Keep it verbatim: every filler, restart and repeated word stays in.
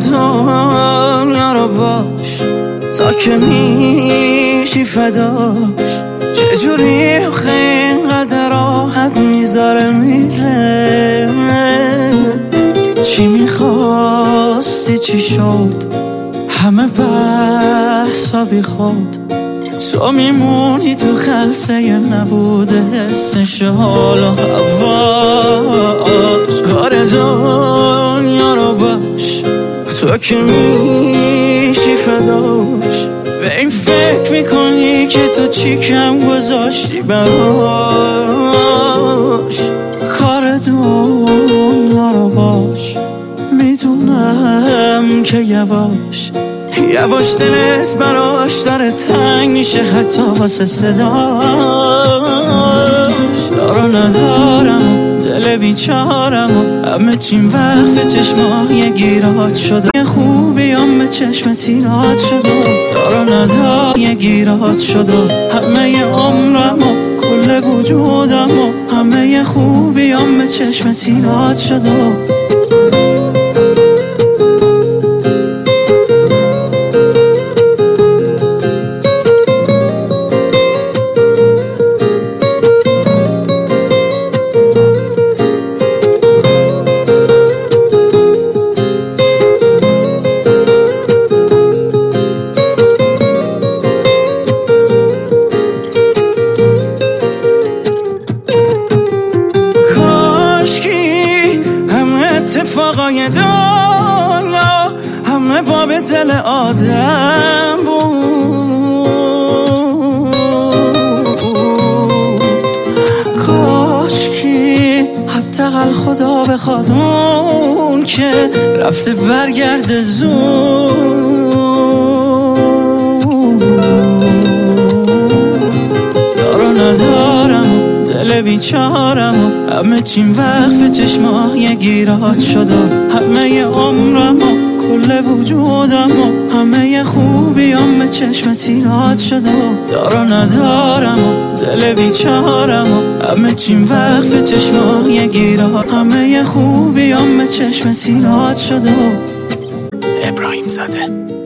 دنیا رو باش تا که میشی فداش. چجوری آخه اینقدر راحت میذاره میره؟ چی میخواستی چی شد؟ همه بحثا بی خود. تو میمونی تو خلسه نبوده حسش حال و هواش. کار دنیا رو باش تو که میشی فداش. به این فکر میکنی که تو چی کم گذاشتی براش. کار دنیا رو باش میدونم که یواش یواش دلت براش داره تنگ میشه حتی واسه صداش. دارو ندارم دل بیچارم و همه چیم وقف چشمای گیرات شده. یه خوبیام به چشم تیرات شده. دارو ندارم یه گیرات شده. همه ی عمرم و کل وجودم و همه ی خوبیام به چشم تیرات شده. اتفاقای دنیا همه باب دل آدم بود. کاشکی حداقل خدا بخواد اون که رفته برگرده زود. دارو ندارم دل بیچارم و همه چیم وقف چشمای گیرات شده. همه ی عمرم و کل وجودم و همه ی خوبیام به چشم تیرات شده. دارو ندارم و دل بیچارم و همه چیم وقف چشمای گیرات. همه ی خوبیام به چشم تیرات شده. ابراهیم زاده.